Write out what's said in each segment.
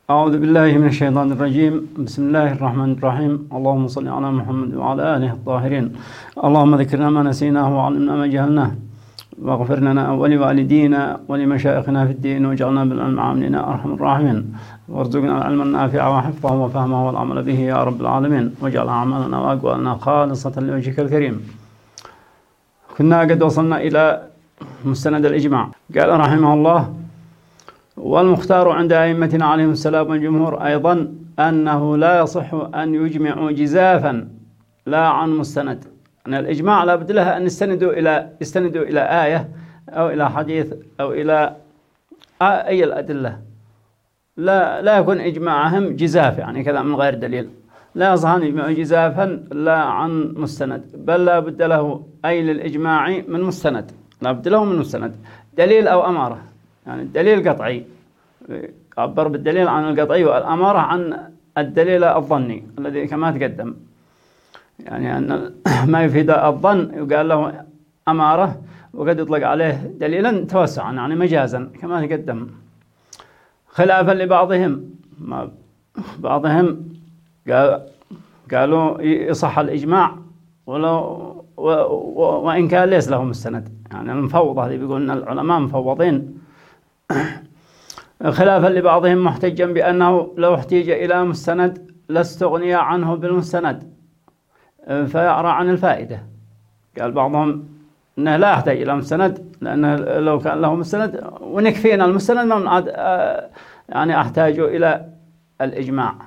أعوذ بالله من الشيطان الرجيم. بسم الله الرحمن الرحيم. اللهم صل على محمد وعلى آله الطاهرين. اللهم ذكرنا ما نسيناه وعلمنا ما جهلناه، واغفر لنا ولوالدينا ولمشايخنا في الدين، واجعلنا بالعلم عاملين أرحم الراحمين، وارزقنا العلم النافع وحفظه وفهمه والعمل به يا رب العالمين، واجعل أعمالنا وأقوالنا خالصة لوجهك الكريم. كنا قد وصلنا إلى مستند الإجماع. قال رحمه الله: والمختار عند أئمتنا عليهم السلام والجمهور أيضا أنه لا يصح أن يجمعوا جزافا لا عن مستند. يعني الإجماع لا بد لها أن يستندوا إلى آية أو إلى حديث أو إلى أي الأدلة. لا يكون إجماعهم جزاف يعني كذا من غير دليل. لا يصح أن يجمعوا جزافا لا عن مستند، بل لا بد له أي للإجماع من مستند، لا بد له من مستند، دليل أو أمارة. يعني الدليل قطعي عبر بالدليل عن القطعي، والأمارة عن الدليل الظني الذي كما تقدم. يعني أن ما يفيد الظن يقال له أمارة، وقد يطلق عليه دليلا توسعا يعني مجازا كما تقدم، خلافا لبعضهم. بعضهم قالوا يصح الإجماع وإن كان ليس له مستند. يعني المفوضة اللي بيقول أن العلماء مفوضين، خلافا لبعضهم محتجا بأنه لو احتيج إلى مستند لاستغني عنه بالمستند فيعرى عن الفائدة. قال بعضهم أنه لا يحتاج إلى مستند، لأنه لو كان له مستند ونكفينا المستند ما عاد يعني أحتاج إلى الإجماع.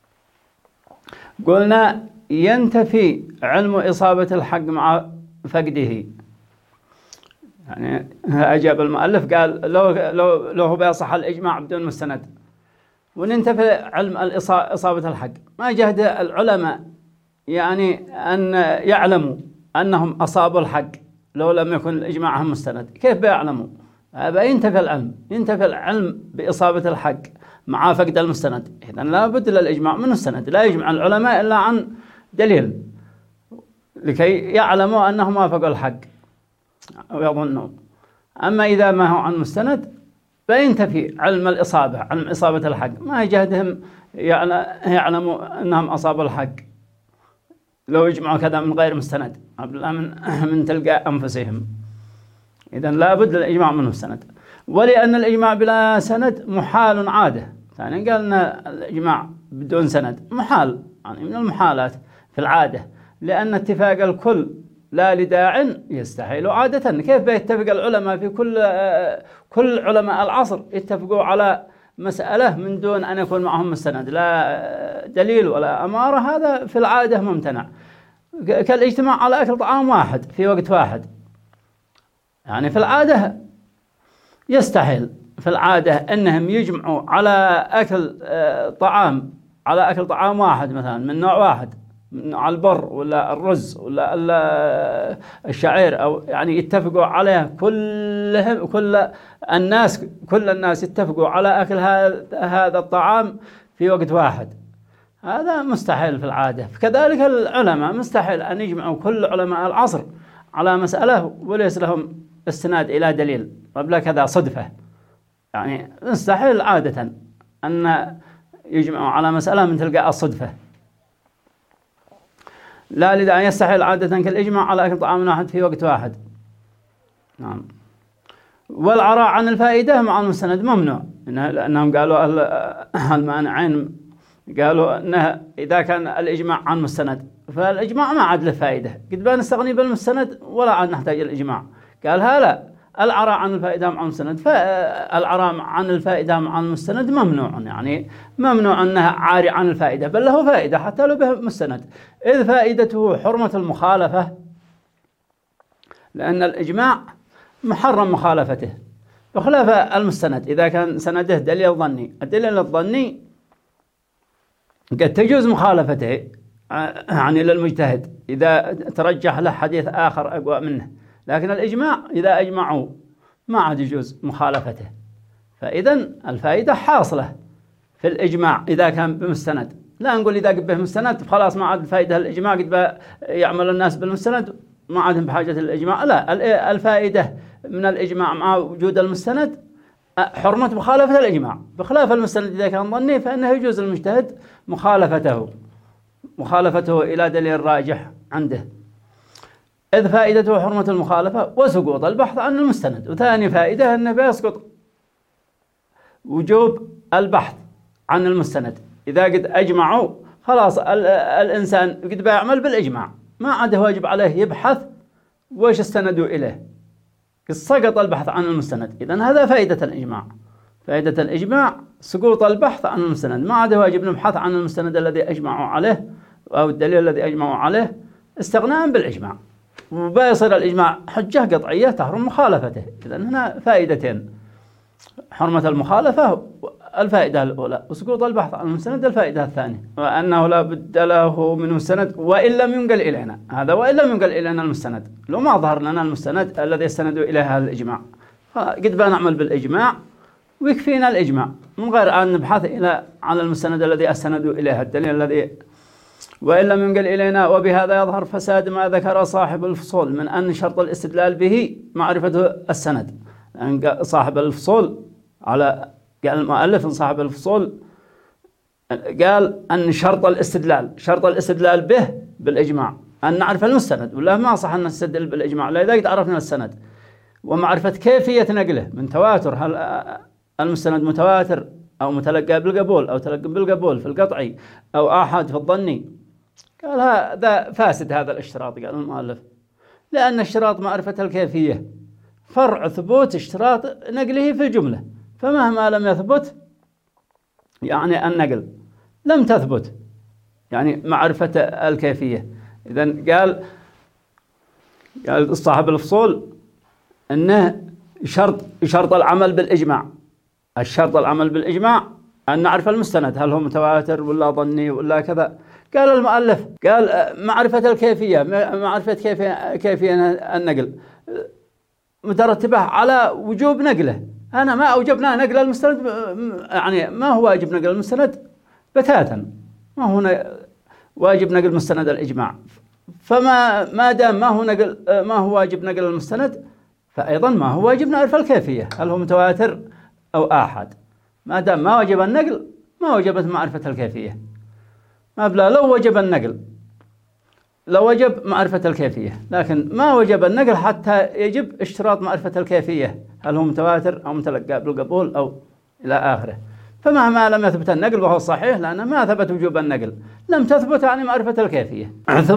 قلنا ينتفي علم إصابة الحق مع فقده. يعني أجاب المؤلف قال لو هو بيصح الإجماع بدون مستند وننتفي علم إصابة الحق. ما جهد العلماء يعني أن يعلموا أنهم أصابوا الحق لو لم يكن الإجماع هم مستند. كيف بيعلموا؟ ينتفي العلم بإصابة الحق مع فقد المستند. إذن لا بد للإجماع من السند. لا يجمع العلماء إلا عن دليل لكي يعلموا أنهم وافقوا الحق أو يظنوا. أما إذا ما هو عن مستند فينتفي علم إصابة الحق. ما يجهدهم يعلموا أنهم أصابوا الحق لو يجمعوا كذا من غير مستند من تلقاء أنفسهم. إذن لا بد للإجماع من مستند. ولأن الإجماع بلا سند محال عادة. يعني قال أن الإجماع بدون سند محال، يعني من المحالات في العادة، لأن اتفاق الكل لا لداع يستحيل عادة. كيف بيتفق العلماء في كل علماء العصر يتفقوا على مسألة من دون أن يكون معهم مستند لا دليل ولا أمارة؟ هذا في العادة ممتنع. كالاجتماع على أكل طعام واحد في وقت واحد، يعني في العادة يستحيل في العادة أنهم يجمعوا على أكل طعام واحد مثلا من نوع واحد، من نوع البر ولا الرز ولا الشعير، أو يعني يتفقوا عليه كل الناس يتفقوا على أكل هذا الطعام في وقت واحد. هذا مستحيل في العادة. كذلك العلماء مستحيل أن يجمعوا كل علماء العصر على مسألة وليس لهم استناد إلى دليل، قبل كذا صدفة. يعني مستحيل عادة أن يجمعوا على مسألة من تلقاء الصدفة. لا لذا يستحيل عادة كالإجماع على أكل طعام واحد في وقت واحد. نعم. والعراء عن الفائدة مع المستند ممنوع، لأنهم قالوا المانعين قالوا أنه إذا كان الإجماع عن مستند فالإجماع ما عاد له فائدة، قد بنستغني بالمستند ولا عاد نحتاج الإجماع. قال لا، العراء عن الفائدة مع المستند، فالعراء عن الفائدة مع المستند ممنوع. يعني ممنوع أنها عاري عن الفائدة، بل له فائدة حتى لو به مستند، إذ فائدته حرمة المخالفة، لأن الإجماع محرم مخالفته بخلاف المستند. إذا كان سنده دليل ظني، الدليل الظني قد تجوز مخالفته يعني للمجتهد إذا ترجح له حديث آخر أقوى منه، لكن الإجماع إذا أجمعوا ما عاد يجوز مخالفته. فإذن الفائدة حاصلة في الإجماع إذا كان بمستند. لا نقول إذا به مستند خلاص ما عاد الفائدة الإجماع، قد يعمل الناس بالمستند ما عادهم بحاجة للإجماع. لا، الفائدة من الإجماع مع وجود المستند حرمة مخالفة الإجماع، بخلاف المستند إذا كان ظني فإنه يجوز المجتهد مخالفته إلى دليل راجح عنده، إذ فائدته حرمة المخالفة وسقوط البحث عن المستند. وثاني فائدة أنه بيسقط وجوب البحث عن المستند. إذا قد أجمعوا خلاص الإنسان قد بيعمل بالإجماع، ما عاد واجب عليه يبحث وش استندوا إليه، قد سقط البحث عن المستند. إذن هذا فائدة الإجماع. فائدة الإجماع سقوط البحث عن المستند، ما عاد واجب نبحث عن المستند الذي أجمعوا عليه أو الدليل الذي أجمعوا عليه استغناء بالإجماع، وبيصير الإجماع حجة قطعية تحرم مخالفته. إذن هنا فائدتين: حرمة المخالفة الفائدة الأولى، وسقوط البحث عن المستند الفائدة الثانية، وأنه لا بد له من مستند وإن لم ينقل إلينا. هذا وإن لم ينقل إلينا المستند، لو ما ظهر لنا المستند الذي استندوا إليه هذا الإجماع قد بنعمل بالإجماع ويكفينا الإجماع من غير أن نبحث على المستند الذي استندوا إليه الدليل الذي وإن لم ينقل إلينا. وبهذا يظهر فساد ما ذكر صاحب الفصول من أن شرط الاستدلال به معرفة السند. لأن صاحب الفصول قال المؤلف صاحب الفصول قال أن شرط الاستدلال به بالإجماع أن نعرف المستند، ولا ما صح أن نستدل بالإجماع إلا إذا قد عرفنا السند ومعرفة كيفية نقله من تواتر، هل المستند متواتر أو متلقى بالقبول أو تلقى بالقبول في القطعي أو آحاد في الظني. قال هذا فاسد هذا الاشتراط، قال المؤلف، لأن اشتراط معرفة الكيفية فرع ثبوت اشتراط نقله في الجملة، فمهما لم يثبت يعني النقل لم تثبت يعني معرفة الكيفية. إذن قال صاحب الفصول أنه شرط العمل بالإجماع، الشرط العمل بالإجماع أن نعرف المستند هل هو متواتر ولا ظني ولا كذا. قال المؤلف قال معرفة الكيفية، معرفة كيفية النقل مترتبة على وجوب نقله. أنا ما أوجبنا نقل المستند، يعني ما هو واجب نقل المستند بتاتا، ما هو واجب نقل مستند الإجماع. فما دام ما هو واجب نقل المستند، فأيضا ما هو واجب نعرف الكيفية هل هو متواتر أو آحاد. ما دام ما وجب النقل ما وجبت معرفة الكيفية. ما بلا لو وجب النقل لو وجب معرفة الكيفية، لكن ما وجب النقل حتى يجب اشتراط معرفة الكيفية هل هو متواتر أو متلقى بالقبول أو إلى آخره. فمهما لم يثبت النقل وهو صحيح، لأنه ما ثبت وجوب النقل، لم تثبت يعني معرفة الكيفية.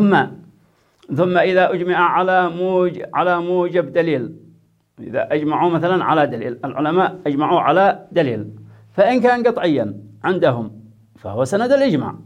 ثم إذا أجمع على موجب دليل، إذا أجمعوا مثلا على دليل، العلماء أجمعوا على دليل، فإن كان قطعيا عندهم فهو سند الإجماع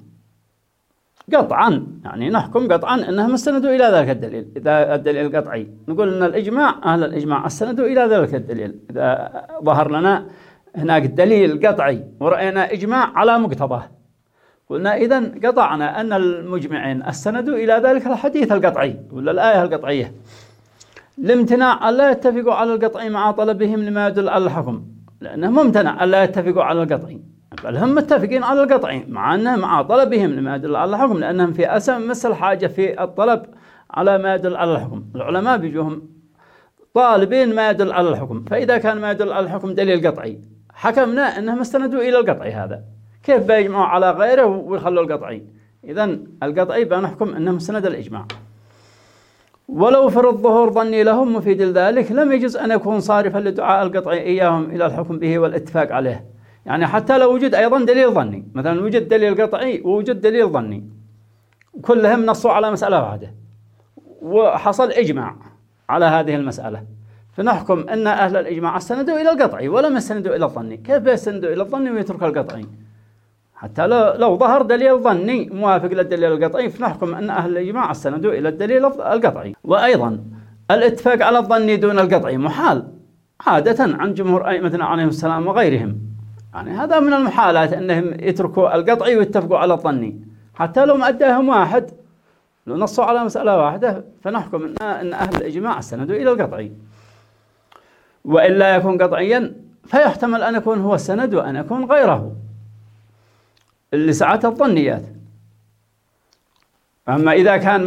قطعا، يعني نحكم قطعا أنهم استندوا إلى ذلك الدليل. إذا الدليل قطعي نقول أن أهل الإجماع استندوا إلى ذلك الدليل. إذا ظهر لنا هناك دليل قطعي ورأينا إجماع على مقتضاه، قلنا إذن قطعنا أن المجمعين استندوا إلى ذلك الحديث القطعي ولا الآية القطعية، لامتناع ألا يتفقوا على القطعي مع طلبهم لما يدل على الحكم، لأنه ممتنع ألا يتفقوا على القطعي، بل هم متفقين على القطعي مع طلبهم لما يدل على الحكم، لأنهم في أمس الحاجة في الطلب على ما يدل على الحكم. العلماء بيجوهم طالبين ما يدل على الحكم، فإذا كان ما يدل على الحكم دليل قطعي حكمنا أنهم استندوا إلى القطعي. هذا كيف بيجمعوا على غيره ويخلوا القطعي؟ إذن القطعي بنحكم أنه مستند الإجماع. ولو فرض ظهور ظني لهم مفيد لذلك لم يجوز أن يكون صارفا لدعاء القطعي إياهم إلى الحكم به والاتفاق عليه. يعني حتى لو وجد أيضا دليل ظني، مثلا وجد دليل قطعي ووجد دليل ظني كلهم نصوا على مسألة واحدة وحصل إجماع على هذه المسألة، فنحكم أن أهل الإجماع استندوا إلى القطعي ولم يستندوا إلى الظني. كيف يستندوا إلى الظني ويترك القطعي؟ حتى لو ظهر دليل ظني موافق للدليل القطعي فنحكم أن أهل الإجماع استندوا إلى الدليل القطعي. وأيضا الاتفاق على الظني دون القطعي محال عادة عن جمهور أئمتنا عليهم السلام وغيرهم، يعني هذا من المحالات أنهم يتركوا القطعي ويتفقوا على الظني، حتى لو ما أداهم واحد، لو نصوا على مسألة واحدة فنحكم أن أهل الإجماع استندوا إلى القطعي. وإلا يكون قطعيا فيحتمل أن يكون هو السند وأن يكون غيره لسعة الظنيات. أما إذا كان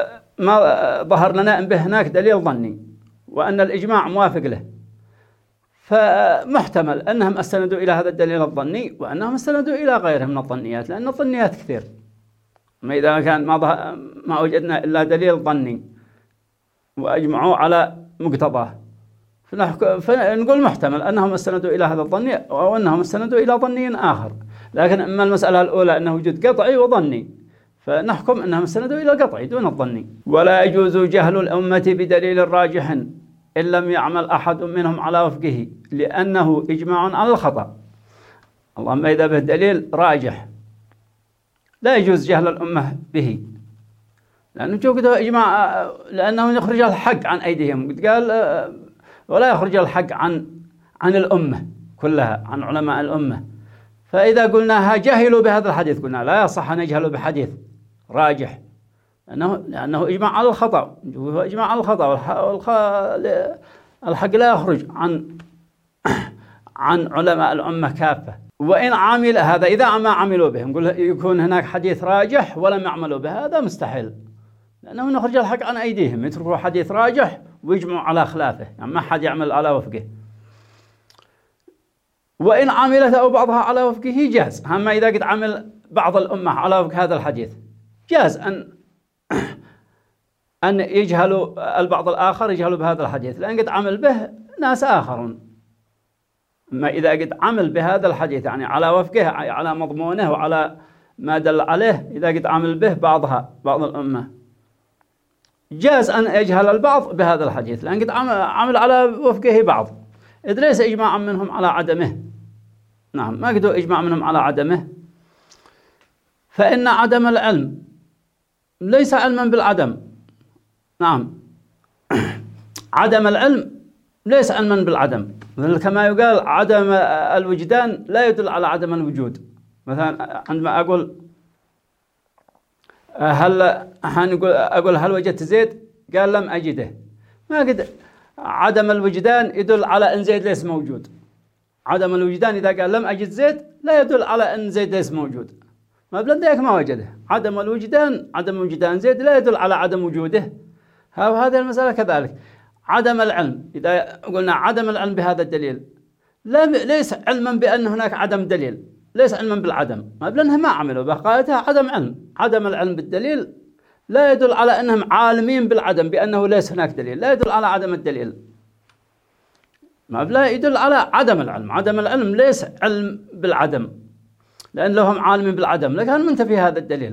ما ظهر لنا به هناك دليل ظني وأن الإجماع موافق له، فمحتمل أنهم استندوا إلى هذا الدليل الظني، وأنهم استندوا إلى غيره من الظنيات، لأن الظنيات كثير. ما إذا كان ما وجدنا إلا دليل ظني وأجمعوا على مقتضاه، فنقول محتمل أنهم استندوا إلى هذا الظني أو أنهم استندوا إلى ظني آخر. لكن أما المسألة الأولى أنه وجود قطعي وظني، فنحكم أنهم استندوا إلى القطعي دون الظني. ولا يجوز جهل الأمة بدليل راجح إن لم يعمل أحد منهم على وفقه، لأنه إجماع على الخطأ. اللهم إذا به دليل راجح لا يجوز جهل الأمة به، لأنه جوده إجماع، لأنه يخرج الحق عن أيديهم. قال ولا يخرج الحق عن الأمة كلها، عن علماء الأمة. فإذا قلناها جهلوا بهذا الحديث، قلنا لا يصح أن يجهلوا بحديث راجح، لأنه إجماع على الخطأ، هو إجماع على الخطأ، الحق لا يخرج عن علماء الأمة كافة. وإن عمل هذا، إذا ما عملوا به، نقول يكون هناك حديث راجح ولم يعملوا به، هذا مستحيل، لأنه نخرج الحق عن أيديهم، يتركوا حديث راجح ويجمعوا على خلافه، يعني ما حد يعمل على وفقه. وإن عملت أو بعضها على وفقه جاز، أما إذا قد عمل بعض الأمة على وفق هذا الحديث جاز أن يجهلوا البعض الآخر، يجهلوا بهذا الحديث، لأن قد عمل به ناس آخرون. أما إذا قد عمل بهذا الحديث يعني على وفقه، على مضمونه وعلى ما دل عليه، إذا قد عمل به بعض الأمة، جاز أن يجهل البعض بهذا الحديث، لأن قد عمل على وفقه بعض، إذ ليس إجماعا منهم على عدمه. نعم، ما قدوا إجماع منهم على عدمه. فإن عدم العلم ليس علما بالعدم. نعم، عدم العلم ليس علما بالعدم، كما يقال عدم الوجدان لا يدل على عدم الوجود. مثلا عندما أقول هل وجدت زيد؟ قال لم أجده، ما قد عدم الوجدان يدل على أن زيد ليس موجود. عدم الوجدان إذا قال لم أجد زيد لا يدل على أن زيد ليس موجود، ما بلنديك ما وجده. عدم الوجدان، عدم وجدان زيد لا يدل على عدم وجوده. هذه المسألة كذلك. عدم العلم، إذا قلنا عدم العلم بهذا الدليل، ليس علما بأن هناك عدم دليل، ليس علما بالعدم، ما بلنهم ما عملوا بقايتها عدم علم. عدم العلم بالدليل لا يدل على أنهم عالمين بالعدم، بأنه ليس هناك دليل، لا يدل على عدم الدليل، ما بلا يدل على عدم العلم. عدم العلم ليس علم بالعدم، لأن لهم عالمين بالعدم لكن منتفي هذا الدليل.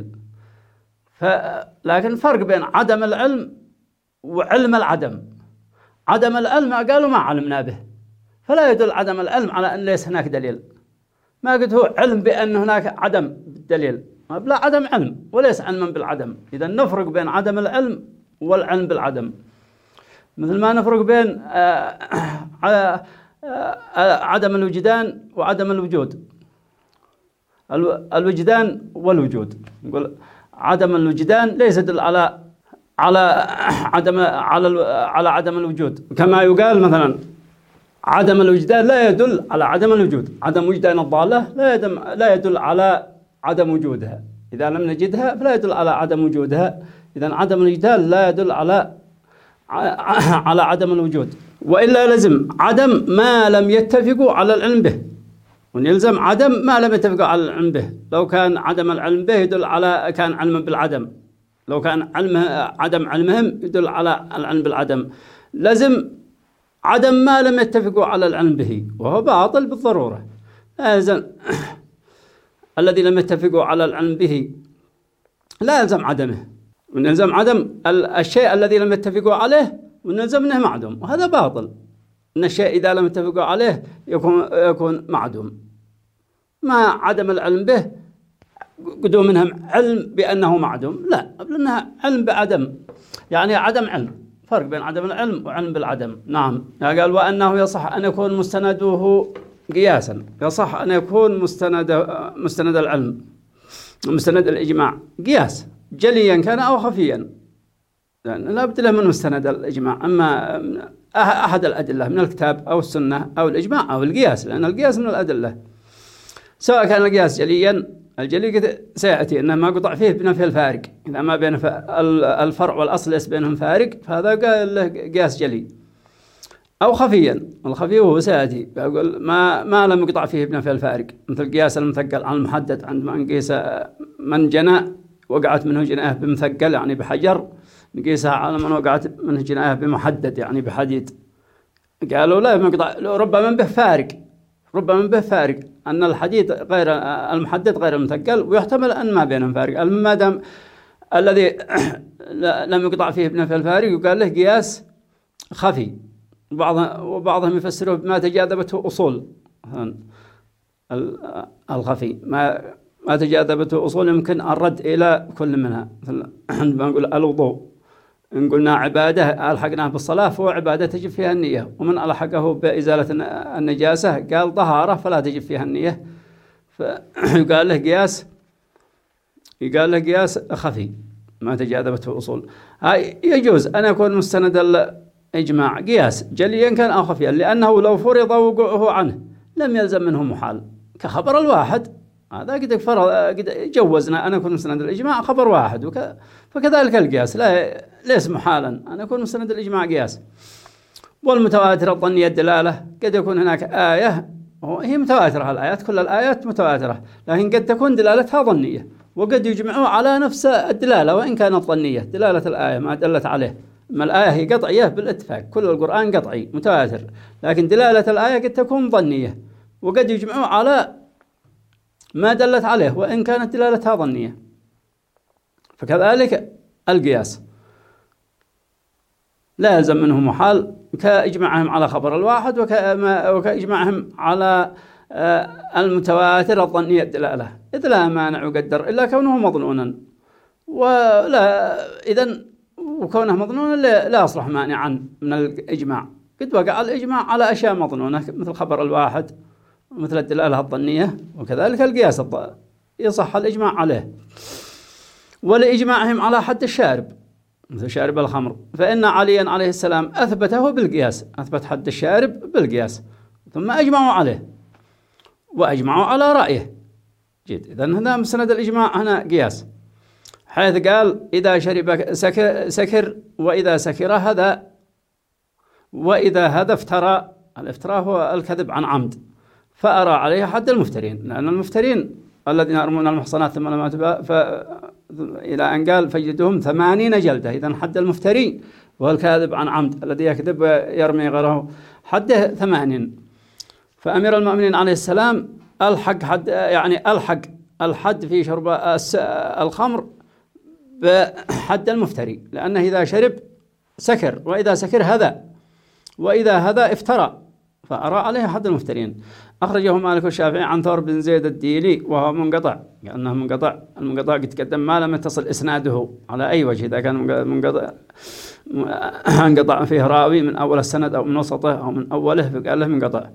لكن فرق بين عدم العلم وعلم العدم. عدم العلم قالوا ما علمنا به، فلا يدل عدم العلم على أن ليس هناك دليل، ما قد هو علم بأن هناك عدم بالدليل، ما بلا عدم علم وليس علما بالعدم. إذا نفرق بين عدم العلم والعلم بالعدم، مثل ما نفرق بين عدم الوجدان وعدم الوجود. الوجدان والوجود، نقول عدم الوجدان ليس يدل على عدم الوجود، كما يقال مثلا عدم الوجدان لا يدل على عدم الوجود. عدم وجدان الضالة لا يدل على عدم وجودها، إذا لم نجدها فلا يدل على عدم وجودها. إذا عدم الوجدان لا يدل على عدم الوجود، وإلا لزم عدم ما لم يتفقوا على العلم به، ونلزم عدم ما لم يتفقوا على العلم به. لو كان عدم العلم به يدل على كان علما بالعدم، لو كان عدم علمهم يدل على العلم بالعدم. لازم عدم ما لم يتفقوا على العلم به، وهو باطل بالضرورة. لازم الذي لم يتفقوا على العلم به لا يلزم عدمه، ونلزم عدم الشيء الذي لم يتفقوا عليه، ونلزم انه معدوم، وهذا باطل. ان الشيء اذا لم يتفقوا عليه يكون معدوم. ما عدم العلم به قدوا منهم علم بأنه معدوم، لا، لأنها علم بعدم، يعني عدم علم. فرق بين عدم العلم وعلم بالعدم. نعم، قال وأنه يصح أن يكون مستنده قياسا، يصح أن يكون مستند العلم، مستند الإجماع قياس جليا كان أو خفيا، لأن لا بد له من مستند الإجماع، أما أحد الأدلة من الكتاب أو السنة أو الإجماع أو القياس، لأن القياس من الأدلة، سواء كان القياس جليا. الجلي سيأتي إنه ما قطع فيه بنفي الفارق، إذا ما بين الفرع والأصل ليس بينهم فارق، فهذا قال له قياس جلي. أو خفيا. الخفي هو سيأتي، يقول ما لم يقطع فيه بنفي الفارق، مثل قياس المثقل عن المحدد، عندما نقيس من جنى وقعت منه جناية بمثقل يعني بحجر، نقيسها على من وقعت منه جناية بمحدد يعني بحديد. قالوا لا يقطع، ربما به فارق، ربما به فارق أن الحديد غير المحدد غير المثقل، ويحتمل أن ما بينهم فارق. ما دام الذي لم يقطع فيه بنفي الفارق يقال له قياس خفي. وبعضهم يفسره بما تجاذبته أصول الخفي، ما تجاذبته أصول يمكن الرد إلى كل منها. عندما نقول الوضوء، إن قلنا عبادة ألحقناه بالصلاة فهو عبادة تجب فيها النية، ومن ألحقه بإزالة النجاسة قال طهارة فلا تجب فيها النية، فيقال له قياس خفي ما تجاذبته أصول. يجوز أن يكون مستند الإجماع قياس جليا كان أو خفيا، لأنه لو فرض وقوعه عنه لم يلزم منه محال، كخبر الواحد. هذا قد جوزنا أن يكون مستند الإجماع خبر واحد، فكذلك القياس ليس محالا أن يكون مستند الإجماع قياس. والمتواتر الظنية الدلالة، قد يكون هناك آية هي متواترة، الآيات كل الآيات متواترة، لكن قد تكون دلالتها ظنية، وقد يجمعوا على نفس الدلالة وإن كانت ظنية، دلالة الآية ما دلت عليه. أما الآية هي قطعية بالاتفاق، كل القرآن قطعي متواتر، لكن دلالة الآية قد تكون ظنية، وقد يجمعوا على ما دلت عليه وإن كانت دلالتها ظنية. فكذلك القياس لا يلزم منه محال، كإجماعهم على خبر الواحد وكإجماعهم على المتواتر الظنية الدلالة، إذ لا مانع يقدر إلا كونه مظنونا، وكونه مظنونا لا يصلح مانعا من الإجماع. قد وقع الإجماع على أشياء مظنونة مثل خبر الواحد ومثل الدلالة الظنية، وكذلك القياس يصح الإجماع عليه. ولإجماعهم على حد الشارب مثل شارب الخمر، فإن عليا عليه السلام أثبته بالقياس، أثبت حد الشارب بالقياس، ثم أجمعوا عليه وأجمعوا على رأيه. إذن هذا مستند الإجماع هنا قياس، حيث قال إذا شرب سكر وإذا سكر هذا، وإذا هذا افترى. الافتراء هو الكذب عن عمد، فأرى عليه حد المفترين، لأن المفترين الذين يرمون المحصنات ثم لم يتوبوا إلى أن قال فجلدهم 80 جلدة. إذن حد المفتري وهو الكاذب عن عمد الذي يكذب ويرمي غيره حده 80. فأمير المؤمنين عليه السلام الحق حد، يعني الحق الحد في شرب الخمر بحد المفتري، لأنه إذا شرب سكر، وإذا سكر هذا، وإذا هذا افترى، فأرى عليه حد المفترين. أخرجه مالك والشافعي عن ثور بن زيد الديلي وهو منقطع، لأنه منقطع. المنقطع قد تقدم ما لم يتصل إسناده على أي وجه، إذا كان منقطع انقطع فيه راوي من أول السند أو من وسطه أو من أوله فقال له منقطع.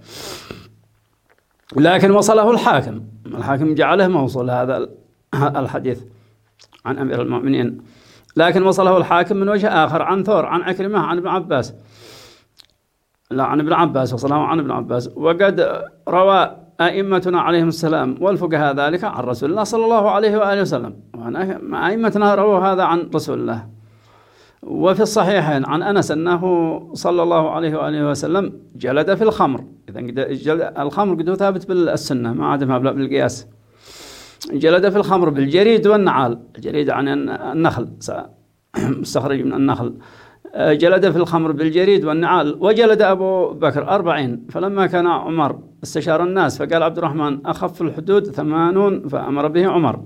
لكن وصله الحاكم جعله موصول هذا الحديث عن أمير المؤمنين، لكن وصله الحاكم من وجه آخر عن ثور عن عكرمة عن ابن عباس، لا عن ابن عباس، وصله عن ابن عباس. وقد روى أئمتنا عليهم السلام والفقهاء ذلك عن رسول الله صلى الله عليه وآله وسلم، أئمتنا رووا هذا عن رسول الله. وفي الصحيحين عن أنس أنه صلى الله عليه وآله وسلم جلد في الخمر. إذا الخمر قد ثابت بالسنة ما عاد بالقياس. جلد في الخمر بالجريد والنعال، الجريد عن النخل مستخرج من النخل. جلد في الخمر بالجريد والنعال. وجلد أبو بكر 40. فلما كان عمر استشار الناس فقال عبد الرحمن أخف الحدود 80 فأمر به عمر.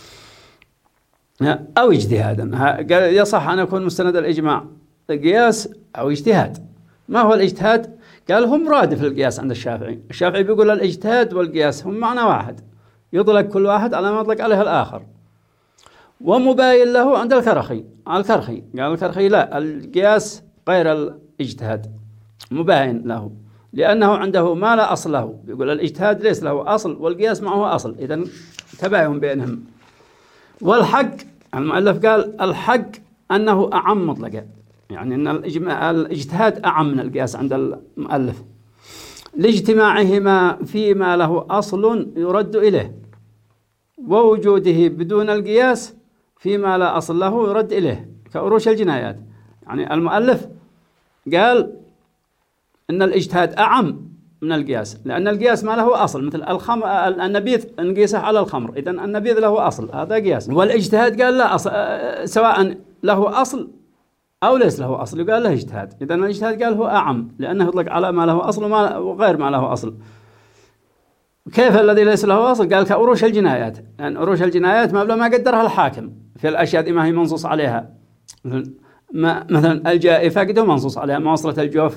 أو اجتهادا، قال يصح أن يكون مستند الإجماع قياس أو اجتهاد. ما هو الاجتهاد؟ قال هم مرادف للقياس عند الشافعي. الشافعي بيقول الاجتهاد والقياس هم معنى واحد، يطلق كل واحد على ما يطلق عليه الآخر. ومباين له عند الكرخي قال الكرخي لا، القياس غير الاجتهاد، مباين له، لأنه عنده ما لا أصل له. يقول الاجتهاد ليس له أصل والقياس معه أصل، إذن تباين بينهم. والحق المؤلف قال الحق أنه أعم مطلقا، يعني أن الاجتهاد أعم من القياس عند المؤلف، لاجتماعهما فيما له أصل يرد إليه، ووجوده بدون القياس فيما لا أصل له يرد إليه، كأروش الجنايات. يعني المؤلف قال أن الاجتهاد أعم من القياس، لأن القياس ما له أصل، مثل النبيذ نقيسه على الخمر، إذن النبيذ له أصل، هذا قياس. والاجتهاد قال لا أصل، سواء له أصل أو ليس له أصل قال له اجتهاد. إذن الاجتهاد قال هو أعم لأنه يطلق على ما له أصل وغير ما له أصل. كيف الذي ليس له أصل؟ قال كأروش الجنايات، لأن يعني أروش الجنايات ما قدرها الحاكم في الأشياء دي ما هي منصوص عليها، مثلا الجائفة قد منصوص عليها، مواصلة الجوف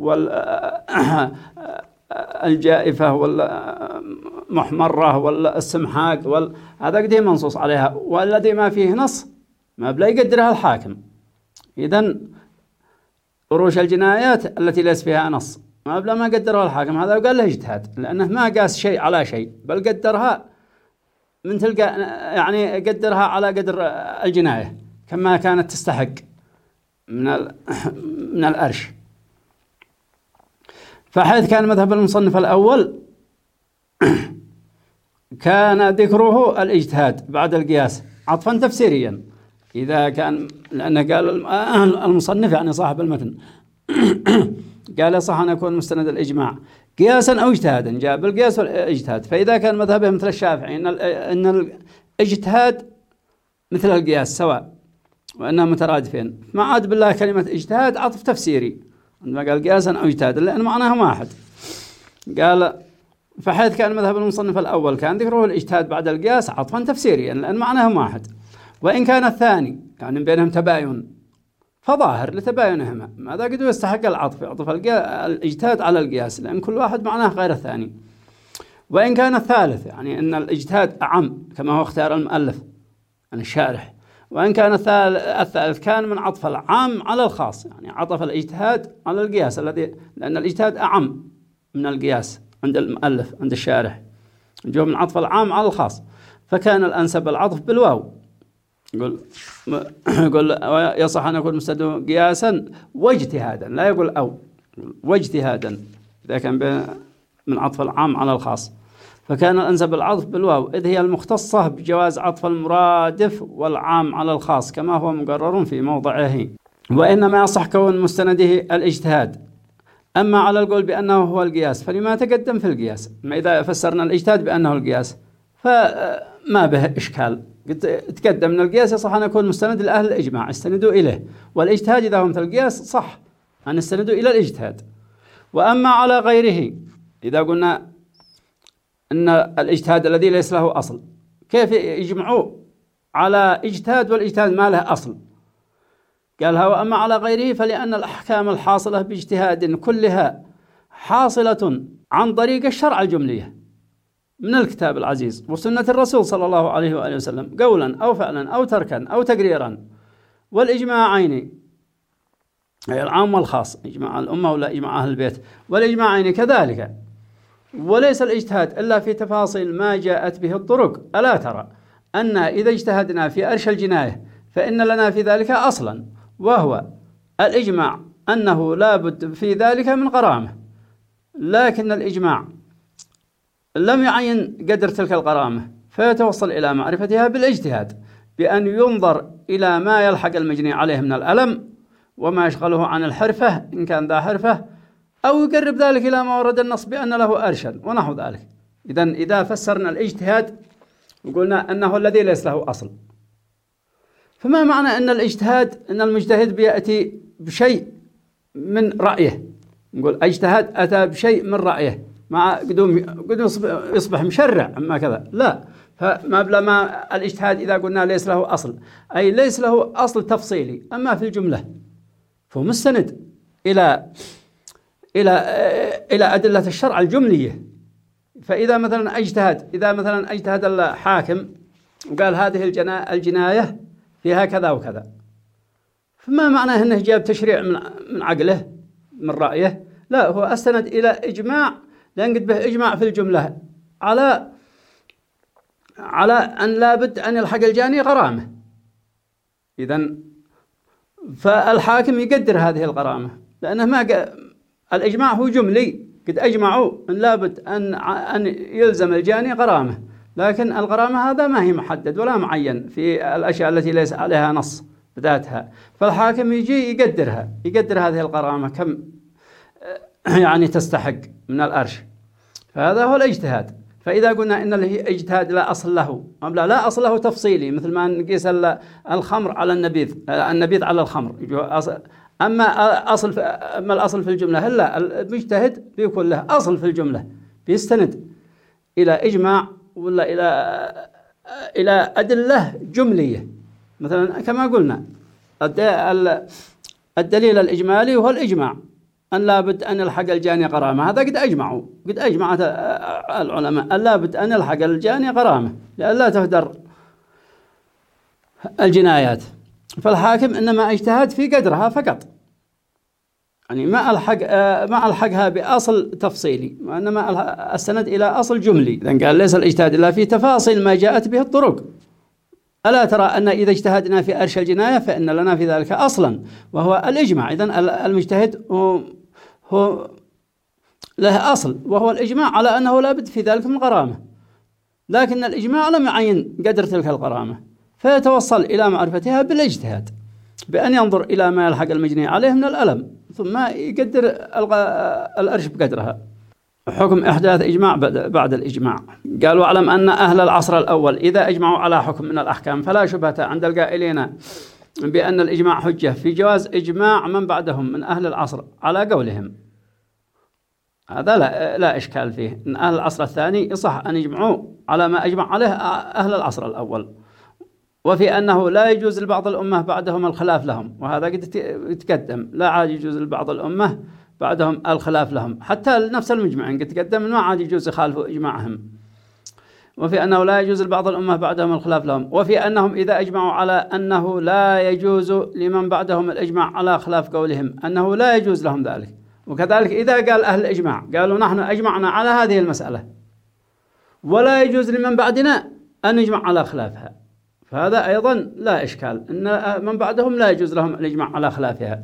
والجائفة والمحمرة والسمحاق هذا قد منصوص عليها، والذي ما فيه نص ما بلا يقدرها الحاكم. إذن أروش الجنايات التي ليس فيها نص ما بلا ما قدرها الحاكم، هذا قال له اجتهاد، لأنه ما قاس شيء على شيء، بل قدرها من تلقى يعني قدرها على قدر الجناية كما كانت تستحق من الأرش. فحيث كان مذهب المصنف الأول كان ذكره الاجتهاد بعد القياس عطفا تفسيريا، إذا كان، لأنه قال المصنف يعني صاحب المتن قال يصح أن يكون مستند الإجماع قياسا أو اجتهادا، جاء بالقياس والاجتهاد. فإذا كان مذهبه مثل الشافعي أن الاجتهاد مثل القياس سواء وأنها مترادفين، ما عاد بالله كلمة اجتهاد عطف تفسيري عندما قال قياسا أو اجتهادا، لأن معناهم واحد. قال فحيث كان مذهب المصنف الأول كان ذكره الاجتهاد بعد القياس عطفا تفسيريا لأن معناهم واحد، وإن كان الثاني يعني بينهم تباين فظاهر لتباينهما، ماذا قد يستحق العطف، يعطف الاجتهاد على القياس لأن كل واحد معناه غير الثاني. وإن كان الثالث يعني أن الاجتهاد أعم كما هو اختيار المؤلف عن الشارح، وإن كان الثالث كان من عطف العام على الخاص، يعني عطف الاجتهاد على القياس الذي، لأن الاجتهاد أعم من القياس عند المؤلف عند الشارح، جو من عطف العام على الخاص، فكان الأنسب العطف بالواو. يقول يصح أن يكون مستند قياسا واجتهادا، لا يقول أو واجتهادا إذا كان من عطف العام على الخاص، فكان الأنسب العطف بالواو إذ هي المختصة بجواز عطف المرادف والعام على الخاص كما هو مقرر في موضعه. وإنما يصح كون مستنده الاجتهاد. أما على القول بأنه هو القياس فلما تقدم في القياس، ما إذا فسرنا الاجتهاد بأنه القياس فما به إشكال، تقدم من القياس يصح أن يكون مستند لأهل الإجماع استندوا إليه، والاجتهاد إذا هو مثل القياس صح أن استندوا إلى الاجتهاد. وأما على غيره إذا قلنا أن الاجتهاد الذي ليس له أصل كيف يجمعوا على اجتهاد والاجتهاد ما له أصل؟ قالها وأما على غيره فلأن الأحكام الحاصلة باجتهاد كلها حاصلة عن طريق الشرع الجملية من الكتاب العزيز وسنة الرسول صلى الله عليه وآله وسلم قولا أو فعلا أو تركا أو تقريرا، والإجماعين أي العام والخاص، إجماع الأمة ولا إجماع أهل البيت، والإجماعين كذلك. وليس الاجتهاد إلا في تفاصيل ما جاءت به الطرق. ألا ترى أن إذا اجتهدنا في أرش الجناية فإن لنا في ذلك أصلا، وهو الإجماع أنه لا بد في ذلك من غرامة، لكن الإجماع لم يعين قدر تلك الغرامة، فيتوصل إلى معرفتها بالاجتهاد بأن ينظر إلى ما يلحق المجني عليه من الألم وما يشغله عن الحرفة إن كان ذا حرفة، أو يقرب ذلك إلى ما ورد النص بأن له أرشد ونحو ذلك. إذا فسرنا الاجتهاد وقلنا أنه الذي ليس له أصل، فما معنى أن الاجتهاد أن المجتهد بيأتي بشيء من رأيه؟ نقول اجتهاد أتى بشيء من رأيه مع قدوم يصبح مشرع أما كذا، لا. فما بلا ما الاجتهاد إذا قلنا ليس له أصل أي ليس له أصل تفصيلي، أما في الجملة فهو مستند إلى أدلة الشرع الجملية. فإذا مثلا اجتهد الحاكم وقال هذه الجناية فيها كذا وكذا، فما معناه أنه جاب تشريع من عقله من رأيه؟ لا، هو أستند إلى إجماع، لأن قد به إجماع في الجملة على أن لا بد أن يلحق الجاني غرامة. إذن فالحاكم يقدر هذه الغرامة، لأنه الإجماع هو جملي، قد أجمعوا أن لا بد أن يلزم الجاني غرامة، لكن الغرامة هذا ما هي محدد ولا معين في الأشياء التي ليس عليها نص بذاتها، فالحاكم يجي يقدر هذه الغرامة كم يعني تستحق من الأرش، فهذا هو الاجتهاد. فإذا قلنا إن الاجتهاد لا أصل له، لا أصل له تفصيلي، مثل ما نقيس الخمر على النبيذ على الخمر. أما الأصل في الجملة، هلا المجتهد بيكون له أصل في الجملة، بيستند إلى إجماع ولا إلى أدلة جملية. مثلا كما قلنا الدليل الإجمالي هو الإجماع أن لابد أن يلحق الجاني غرامة. هذا قد أجمعت العلماء أن لابد أن يلحق الجاني غرامة لئلا تهدر الجنايات. فالحاكم إنما اجتهد في قدرها فقط، يعني ما ألحقها بأصل تفصيلي، وإنما السند إلى أصل جملي. إذن قال ليس الاجتهاد إلا في تفاصيل ما جاءت به الطرق. ألا ترى أن إذا اجتهدنا في أرش الجناية فإن لنا في ذلك أصلا وهو الإجماع. إذن المجتهد هو له أصل وهو الإجماع على أنه لا بد في ذلك من غرامة، لكن الإجماع لم يعين قدر تلك الغرامة، فيتوصل إلى معرفتها بالاجتهاد بأن ينظر إلى ما يلحق المجني عليه من الألم ثم يقدر الأرش بقدرها. حكم إحداث إجماع بعد الإجماع. قال واعلم أن أهل العصر الأول إذا أجمعوا على حكم من الأحكام فلا شبهة عند القائلين بأن الإجماع حجة في جواز إجماع من بعدهم من أهل العصر على قولهم. هذا لا إشكال فيه، أن أهل العصر الثاني يصح أن يجمعوا على ما أجمع عليه أهل العصر الأول، وفي أنه لا يجوز لبعض الأمة بعدهم الخلاف لهم، وهذا قد يتقدم، لا عاد يجوز لبعض الأمة بعدهم الخلاف لهم، حتى نفس المجمعين قد تقدم ما عاد يجوز يخالفوا إجماعهم. وفي أنه لا يجوز لبعض الأمة بعدهم الخلاف لهم، وفي أنهم إذا أجمعوا على أنه لا يجوز لمن بعدهم الإجماع على خلاف قولهم أنه لا يجوز لهم ذلك. وكذلك إذا قال أهل الإجماع قالوا نحن أجمعنا على هذه المسألة ولا يجوز لمن بعدنا أن نجمع على خلافها، فهذا أيضا لا إشكال، أن من بعدهم لا يجوز لهم الإجماع على خلافها.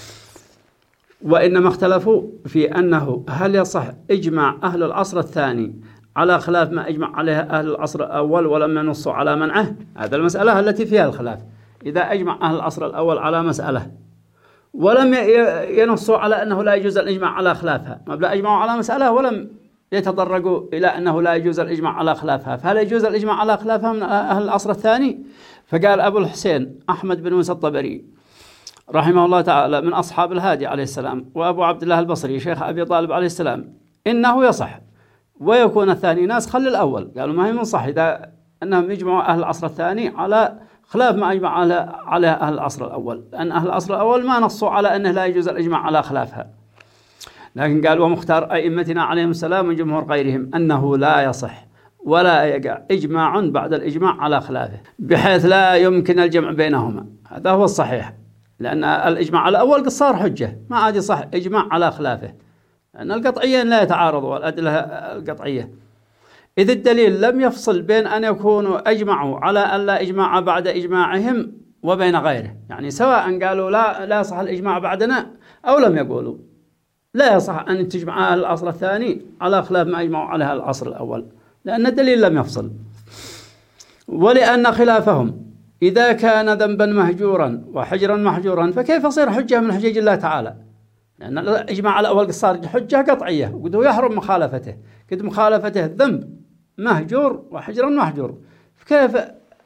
وإنما اختلفوا في أنه هل يصح إجماع أهل العصر الثاني على خلاف ما أجمع عليها أهل العصر الأول ولم ينصوا على منعه. هذا المسألة التي فيها الخلاف. إذا أجمع أهل العصر الأول على مسألة ولم ينصوا على أنه لا يجوز الإجماع على خلافها، مبدأ أجمعوا على مسألة ولم يتطرقوا إلى أنه لا يجوز الإجماع على خلافها، فهل يجوز الإجماع على خلافها من أهل العصر الثاني؟ فقال أبو الحسين أحمد بن موسى الطبري رحمه الله تعالى من أصحاب الهادي عليه السلام، وأبو عبد الله البصري شيخ أبي طالب عليه السلام، إنه يصح ويكون الثاني ناسخا للأول. قالوا ما هي من صح إذا أنهم يجمعوا أهل العصر الثاني على خلاف ما أجمع على أهل العصر الأول، لأن أهل العصر الأول ما نصوا على أنه لا يجوز الإجماع على خلافها. لكن قال ومختار أئمتنا عليهم السلام من جمهور غيرهم أنه لا يصح ولا يقع إجماع بعد الإجماع على خلافه بحيث لا يمكن الجمع بينهما. هذا هو الصحيح، لأن الإجماع على الأول قد صار حجة، ما عاد يصح إجماع على خلافه، لأن القطعيين لا يتعارضوا الأدلة القطعية، إذ الدليل لم يفصل بين أن يكونوا أجمعوا على أن لا إجماع بعد إجماعهم وبين غيره. يعني سواء قالوا لا يصح الإجماع بعدنا أو لم يقولوا لا يصح أن تجمع أهل العصر الثاني على خلاف ما أجمعوا عليها العصر الأول، لأن الدليل لم يفصل. ولأن خلافهم إذا كان ذنبا مهجورا وحجرا محجورا فكيف يصير حجة من حجج الله تعالى؟ لأن الإجماع الأول صار حجة قطعية وقد يحرم مخالفته، قد مخالفته ذنب مهجور وحجرا محجور، فكيف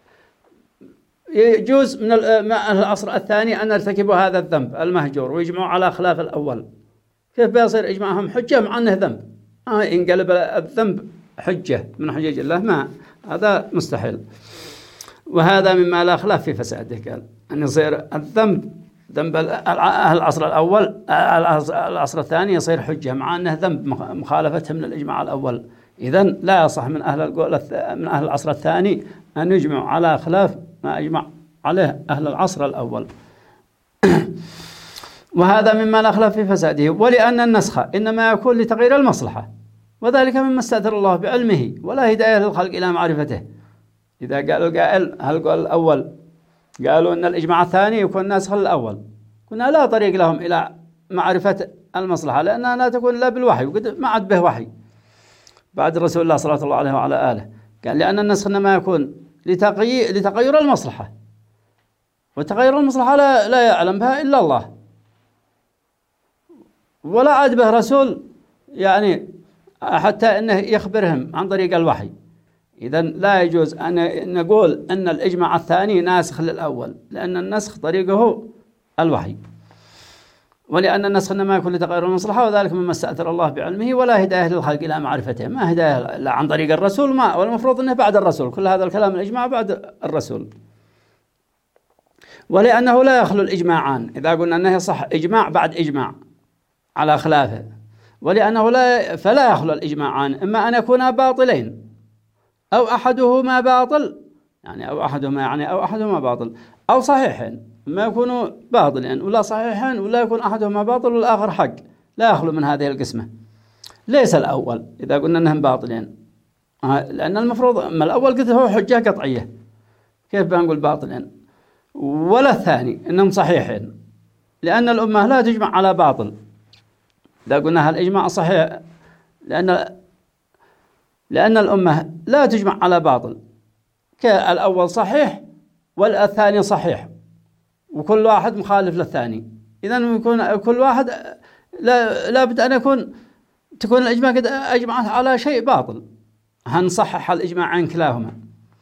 يجوز من العصر الثاني أن يرتكبوا هذا الذنب المهجور ويجمعوا على خلاف الأول؟ كيف بيصير إجماعهم حجة مع أنه ذنب؟ ينقلب الذنب حجة من حجج الله؟ ما هذا مستحيل. وهذا مما لا خلاف في فساده، قال أن يصير الذنب ذنب العصر الأول العصر الثاني يصير حجة مع أنه ذنب مخالفته من الإجماع الأول. إذن لا يصح من أهل العصر الثاني أن يجمعوا على خلاف ما أجمع عليه أهل العصر الأول. وهذا مما لا خلاف في فساده. ولأن النسخ إنما يكون لتغيير المصلحة، وذلك مما استأثر الله بعلمه ولا هداية للخلق إلى معرفته. إذا قالوا القائل هل قال الأول قالوا أن الإجماع الثاني يكون ناسخا للأول، كنا لا طريق لهم إلى معرفة المصلحة، لأنها لا تكون إلا بالوحي، وقد ما عاد به وحي بعد رسول الله صلى الله عليه وعلى آله. قال لأن النسخ إنما يكون لتغير المصلحة، وتغير المصلحة لا يعلم بها إلا الله، ولا عاد به رسول يعني حتى أنه يخبرهم عن طريق الوحي. إذن لا يجوز أن نقول أن الإجماع الثاني ناسخ للأول، لأن النسخ طريقه الوحي، ولأن النسخ إنما يكون لتغير المصلحة، وذلك مما استأثر الله بعلمه، ولا هداية للخلق إلى معرفته، ما هداية لا عن طريق الرسول، ما والمفروض أنه بعد الرسول، كل هذا الكلام الإجماع بعد الرسول. ولأنه لا يخلو الإجماعان، إذا قلنا أنه يصح إجماع بعد إجماع على خلافه، ولأنه فلا يخلو الإجماعان، إما أن يكونا باطلين أو أحدهما باطل، أو أحدهما باطل، أو صحيحين، ما يكونوا باطلين ولا صحيحين، ولا يكون أحدهما باطل والآخر حق، لا يخلو من هذه القسمة. ليس الأول إذا قلنا أنهم باطلين، لأن المفروض ما الأول قلت هو حجة قطعية، كيف بنقول باطلين؟ ولا الثاني إنهم صحيحين، لأن الأمة لا تجمع على باطل. إذا قلنا الإجماع صحيح، لأن الأمة لا تجمع على باطل، كالأول صحيح والثاني صحيح، وكل واحد مخالف للثاني. إذن يكون كل واحد لا بد أن تكون الإجماع قد أجمعت على شيء باطل، هنصحح الإجماع عن كلاهما.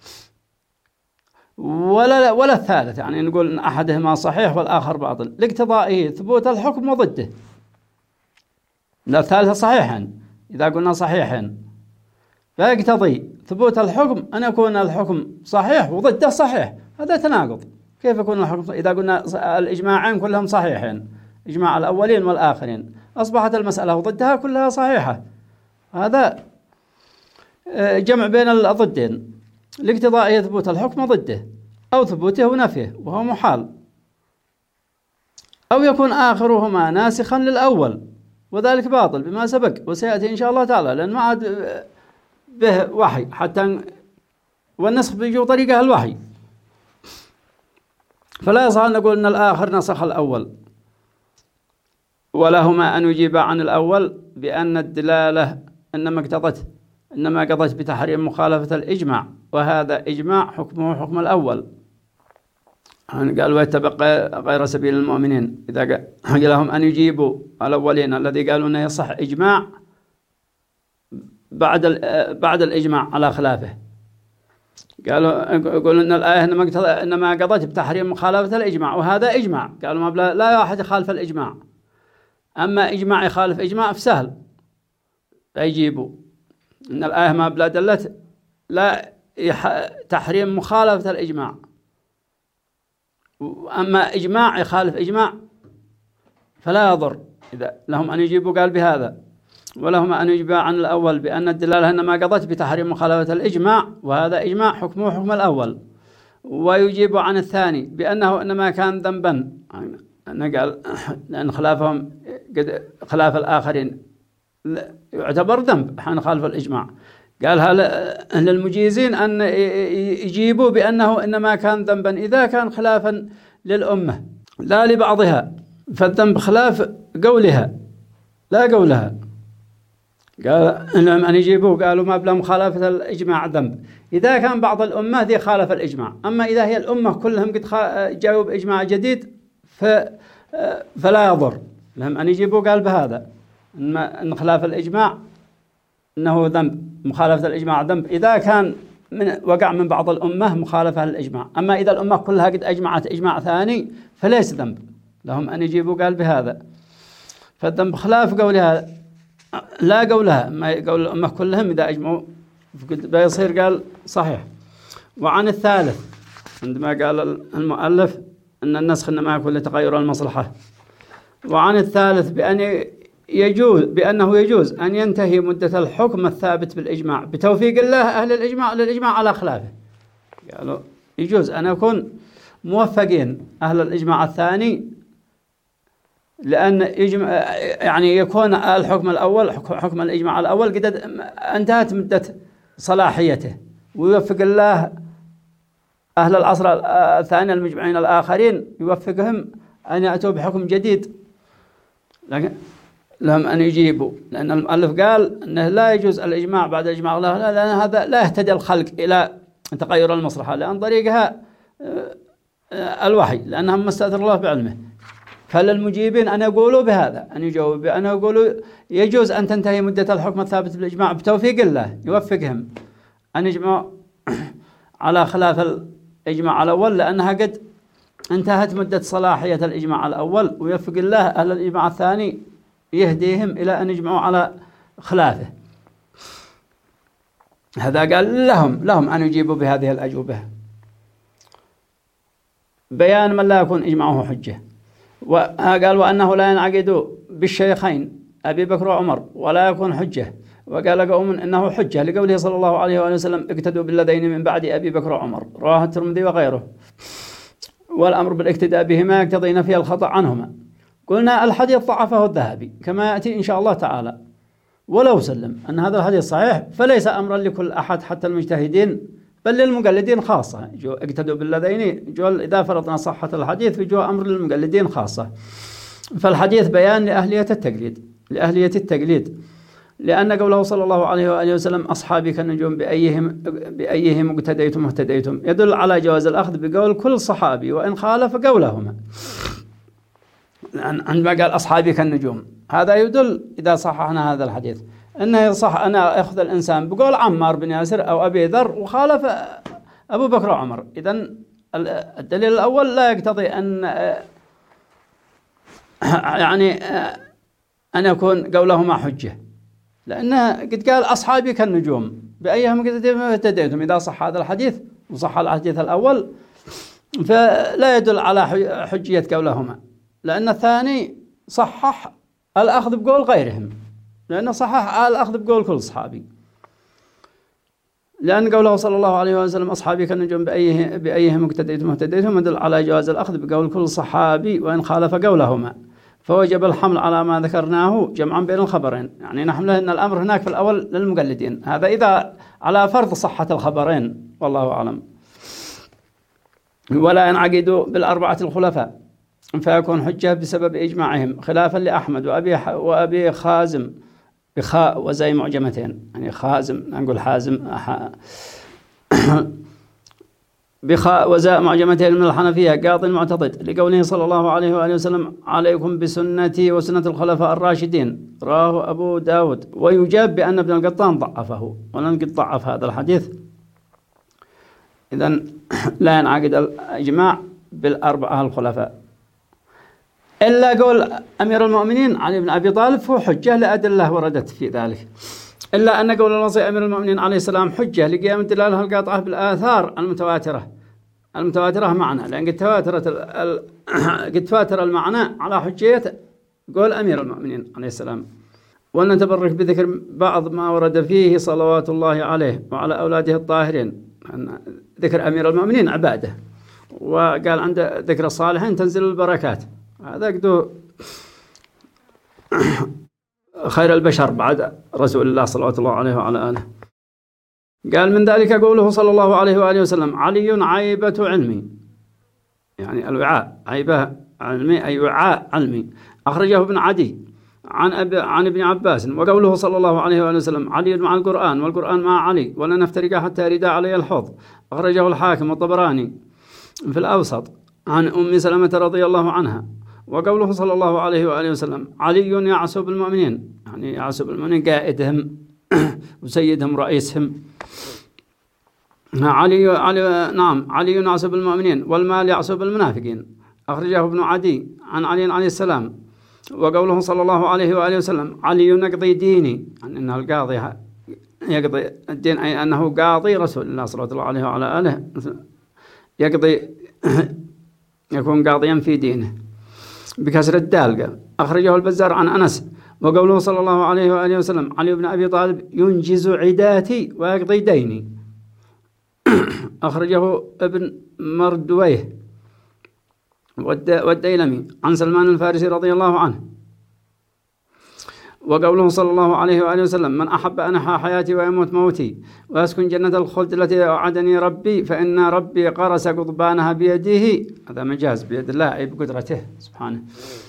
ولا الثالث، يعني نقول إن أحدهما صحيح والآخر باطل، لاقتضائه ثبوت الحكم وضده. لا، الثالث صحيحا، إذا قلنا صحيحا فيقتضي ثبوت الحكم أن يكون الحكم صحيح وضده صحيح، هذا تناقض. كيف يكون الحكم إذا قلنا الإجماعين كلهم صحيحين، إجماع الأولين والآخرين، أصبحت المسألة وضدها كلها صحيحة، هذا جمع بين الضدين، لاقتضائه ثبوت الحكم ضده أو ثبوته ونفيه، وهو محال. أو يكون آخرهما ناسخا للأول، وذلك باطل بما سبق وسيأتي إن شاء الله تعالى، لأن ما عاد به وحي حتى، والنسخ بيجو طريقه الوحي، فلا يصح أن نقول أن الآخر نسخ الأول. ولهما أن يجيب عن الأول بأن الدلالة إنما قضت بتحريم مخالفة الإجماع، وهذا إجماع حكمه حكم الأول. قال ويتبقى غير سبيل المؤمنين، إذا قال لهم أن يجيبوا الأولين الذي قالوا أنه يصح إجماع بعد الإجماع على خلافه، يقولوا أن الآية إنما قضت بتحريم مخالفة الإجماع، وهذا إجماع. قالوا ما لا أحد يخالف الإجماع، أما إجماع يخالف إجماع فسهل، فيجيبوا إن الآية ما بلا دلت لا تحريم مخالفة الإجماع، أما إجماع يخالف إجماع فلا يضر. إذا لهم أن يجيبوا قال بهذا، ولهم أن يجيبوا عن الأول بأن الدلالة إنما قضت بتحريم مخالفة الإجماع، وهذا إجماع حكمه حكم الأول. ويجيب عن الثاني بأنه إنما كان ذنبا، قال لأن خلاف الآخرين يعتبر ذنب حين خالف الإجماع. قال هل المجيزين أن يجيبوا بأنه إنما كان ذنبا إذا كان خلافا للأمة لا لبعضها، فالذنب خلاف قولها لا قولها. قال لهم أن يجيبوا قالوا ما بلا مخالفة الإجماع ذنب إذا كان بعض الأمة ذي خالف الإجماع، أما إذا هي الأمة كلهم قد جاءوا بإجماع جديد فلا يضر. لهم أن يجيبوا قال بهذا أن خلاف الإجماع أنه ذنب، مخالفة الإجماع ذنب إذا كان وقع من بعض الأمة مخالفة للإجماع، أما إذا الأمة كلها قد أجمعت إجماع ثاني فليس ذنب. لهم أن يجيبوا قال بهذا، فالذنب خلاف قولها لا قولها، ما قول الأمة كلهم إذا أجمعوا بيصير قال صحيح. وعن الثالث عندما قال المؤلف أن النسخ إنما يكون لتغير المصلحة، وعن الثالث بأنه يجوز أن ينتهي مدة الحكم الثابت بالإجماع بتوفيق الله أهل الإجماع للإجماع على خلافه. قالوا يجوز أن يكون موفقين أهل الإجماع الثاني، لأن يعني يكون الحكم الأول حكم الإجماع الأول قد انتهت مدة صلاحيته، ويوفق الله أهل العصر الثاني المجمعين الآخرين يوفقهم أن يأتوا بحكم جديد. لكن لهم أن يجيبوا، لأن المؤلف قال أنه لا يجوز الإجماع بعد إجماع الله، لأن هذا لا يهتدي الخلق إلى تغير المصلحة، لأن طريقها الوحي، لأنهم مستأثر الله بعلمه. فللمجيبين أن يقولوا بهذا، أن يجاوبوا بأن يقولوا يجوز أن تنتهي مدة الحكم الثابت بالإجماع بتوفيق الله يوفقهم أن يجمعوا على خلاف الإجماع الأول، لأنها قد انتهت مدة صلاحية الإجماع الأول، ويوفق الله أهل الإجماع الثاني يهديهم إلى أن يجمعوا على خلافه. هذا قال لهم أن يجيبوا بهذه الأجوبة، بيان من لا يكون إجماعه حجة. وقال وأنه لا ينعقد بالشيخين أبي بكر وعمر ولا يكون حجة. وقال قوم إنه حجة لقوله صلى الله عليه وآله وسلم اقتدوا بالذين من بعد أبي بكر وعمر، رواه الترمذي وغيره. والأمر بالاقتداء بهما يقتضي نفي الخطأ عنهما. قلنا الحديث ضعفه الذهبي كما يأتي إن شاء الله تعالى، ولو سلم أن هذا الحديث صحيح فليس أمرا لكل أحد حتى المجتهدين، بل للمقلدين خاصة. جو اقتدوا بالذين إذا فرضنا صحة الحديث فجو أمر للمقلدين خاصة. فالحديث بيان لأهلية التقليد، لأن قوله صلى الله عليه وآله وسلم أصحابي كالنجوم بأيهم اقتديتم اهتديتم يدل على جواز الأخذ بقول كل صحابي وإن خالف قولهما. عندما قال أصحابي كالنجوم هذا يدل إذا صححنا هذا الحديث أنه يصح أن يأخذ الإنسان بقول عمار بن ياسر أو أبي ذر وخالف أبو بكر وعمر. إذن الدليل الأول لا يقتضي أن أن يكون قولهما حجة، لأنه قد قال أصحابي كالنجوم بأيهم اهتديتم. إذا صح هذا الحديث وصح الحديث الأول فلا يدل على حجية قولهما، لأن الثاني صحح الأخذ بقول غيرهم، لأنه صحح الأخذ بقول كل صحابي، لأن قوله صلى الله عليه وسلم أصحابي كالنجوم بأيهم اقتديتم اهتديتم يدل على جواز الأخذ بقول كل صحابي وإن خالف قولهما، فوجب الحمل على ما ذكرناه جمعا بين الخبرين. يعني نحمله أن الأمر هناك في الأول للمقلدين، هذا إذا على فرض صحة الخبرين والله أعلم. ولا ينعقد بالأربعة الخلفاء فيكون حجة بسبب إجماعهم، خلافا لأحمد وأبي خازم بخاء وزي معجمتين، يعني خازم نقول حازم بخاء وزاء معجمتين من الحنفية قاض المعتضد، لقوله صلى الله عليه وآله وسلم عليكم بسنتي وسنة الخلفاء الراشدين، رواه أبو داود. ويجاب بأن ابن القطان ضعفه، ولن قد ضعف هذا الحديث. إذن لا ينعقد الإجماع بالأربعة الخلفاء، إلا قول أمير المؤمنين علي بن أبي طالب هو حجة لأدلة وردت في ذلك، إلا أن قول الوصي أمير المؤمنين عليه السلام حجة لقيام الدلالة القاطعة بالآثار المتواترة معنا، لأن قد تواتر المعنى على حجية قول أمير المؤمنين عليه السلام. ونتبرك بذكر بعض ما ورد فيه صلوات الله عليه وعلى أولاده الطاهرين، ذكر أمير المؤمنين عباده، وقال عند ذكر الصالحين تنزل البركات، هذا قدو خير البشر بعد رسول الله صلوات الله عليه وعلى آله. قال من ذلك قوله صلى الله عليه وآله وسلم علي عيبة علمي، يعني الوعاء عيبة علمي أي وعاء علمي، أخرجه ابن عدي عن ابن عباس. وقوله صلى الله عليه وآله وسلم علي مع القرآن والقرآن مع علي ولا نفترق حتى يرد علي الحوض، أخرجه الحاكم والطبراني في الأوسط عن أم سلمة رضي الله عنها. وقوله صلى الله عليه وآله وسلم علي يعصب المؤمنين، يعني يعصب المؤمنين قائدهم وسيدهم رئيسهم. علي يعصب المؤمنين والمال يعصب المنافقين، أخرجه ابن عدي عن علي عليه السلام. وقوله صلى الله عليه وآله وسلم علي يقضي ديني، يعني أنه القاضي يقضي الدين، أي أنه قاضي رسول الله صلى الله عليه وعلى آله، يقضي يكون قاضيا في دينه بكسر الدال. قال أخرجه البزار عن أنس. وقوله صلى الله عليه وآله وسلم علي بن أبي طالب ينجز عداتي ويقضي ديني، أخرجه ابن مردويه والديلمي عن سلمان الفارسي رضي الله عنه. وقوله صلى الله عليه وآله وسلم من أحب أن أحيا حياتي ويموت موتي ويسكن جنة الخلد التي وعدني ربي فإن ربي قرس قضبانها بيده، هذا مجاز بيد الله أي بقدرته سبحانه.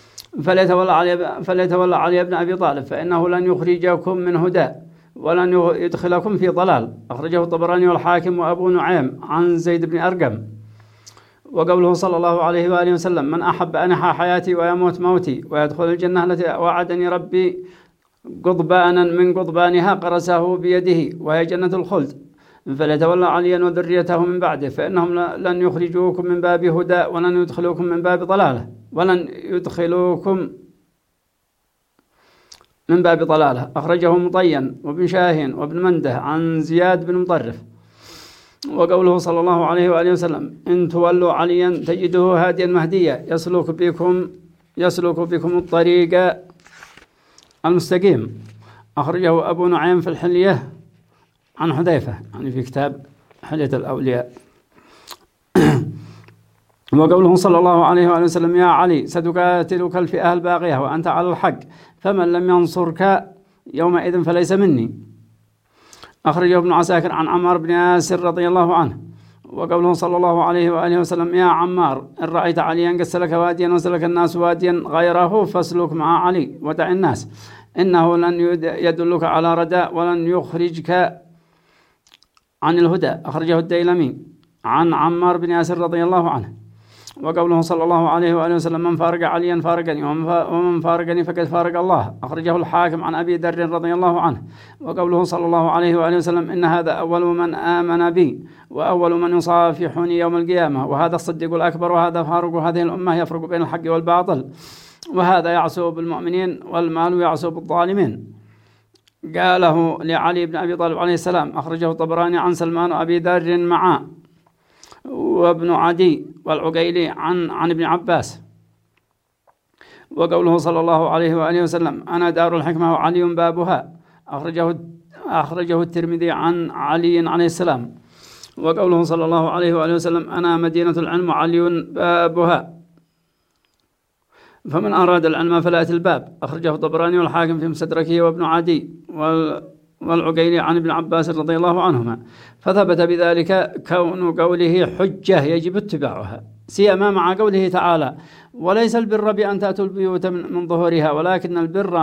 فليتولى علي بن أبي طالب فإنه لن يخرجكم من هدى ولن يدخلكم في ضلال، أخرجه الطبراني والحاكم وأبو نعيم عن زيد بن أرقم. وقوله صلى الله عليه وآله وسلم: من أحب أن يحيا حياتي ويموت موتي ويدخل الجنة التي وعدني ربي قضبانا من قضبانها قرسه بيده وهي جنة الخلد، فليتولى عليا وذريته من بعده، فإنهم لن يخرجوكم من باب هدى ولن يدخلوكم من باب ضلالة، ولن يدخلوكم من باب ضلالة. أخرجه مطين وابن شاهين وابن منده عن زياد بن مطرف. وقوله صلى الله عليه وآله وسلم: إن تولوا عليا تجده هاديا مهديا يسلك بكم الطريق المستقيم. أخرجه أبو نعيم في الحلية عن حذيفة، يعني في كتاب حلية الأولياء. وقوله صلى الله عليه وآله وسلم: يا علي ستقاتلك الفئة الباغية وأنت على الحق، فمن لم ينصرك يومئذ فليس مني. أخرجه ابن عساكر عن عمار بن ياسر رضي الله عنه. وقوله صلى الله عليه وآله وسلم: يا عمار إن رأيت عليا قد سلك واديا وسلك الناس واديا غيره فاسلك مع علي ودع الناس، إنه لن يدلك على رداء ولن يخرجك عن الهدى. أخرجه الديلمي عن عمار بن ياسر رضي الله عنه. وقوله صلى الله عليه وآله وسلم: من فارق عليا فارقني ومن فارقني فقد فارق الله. أخرجه الحاكم عن أبي ذر رضي الله عنه. وقوله صلى الله عليه وآله وسلم: إن هذا أول من آمن بي وأول من يصافحني يوم القيامة، وهذا الصديق الأكبر، وهذا فاروق هذه الأمة يفرق بين الحق والباطل، وهذا يعصو بالمؤمنين والمال يعصو بالظالمين. قاله لعلي بن أبي طالب عليه السلام. أخرجه الطبراني عن سلمان وأبي ذر معا وابن عدي والعقيلي عن ابن عباس. وقوله صلى الله عليه وآله وسلم: أنا دار الحكمة وعلي بابها. أخرجه الترمذي عن علي عليه السلام. وقوله صلى الله عليه وآله وسلم: أنا مدينة العلم وعلي بابها، فمن أراد العلم فلا يأتي الباب. أخرجه الطبراني والحاكم في مستدركه وابن عدي والعقيلي عن ابن عباس رضي الله عنهما. فثبت بذلك كون قوله حجة يجب اتباعها، سيما مع قوله تعالى: وليس البر بأن تأتوا البيوت من ظهورها ولكن البر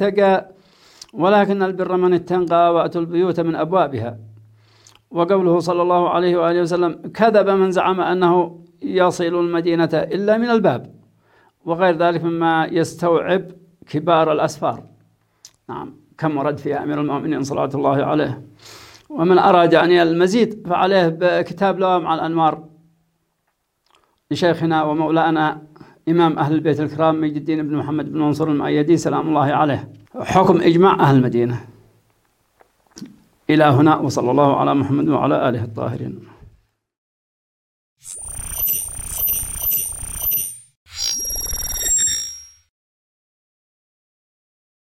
من اتقى وأتوا البيوت من أبوابها. وقوله صلى الله عليه وآله وسلم: كذب من زعم أنه يصل المدينة إلا من الباب، وغير ذلك مما يستوعب كبار الأسفار. نعم، كم ورد في أمير المؤمنين صلى الله عليه. ومن أراد يعني المزيد فعليه بكتاب لوامع الأنوار لشيخنا ومولانا إمام أهل البيت الكرام مجد الدين بن محمد بن منصور المؤيدي سلام الله عليه، حكم إجماع أهل المدينة. إلى هنا، وصلى الله على محمد وعلى آله الطاهرين.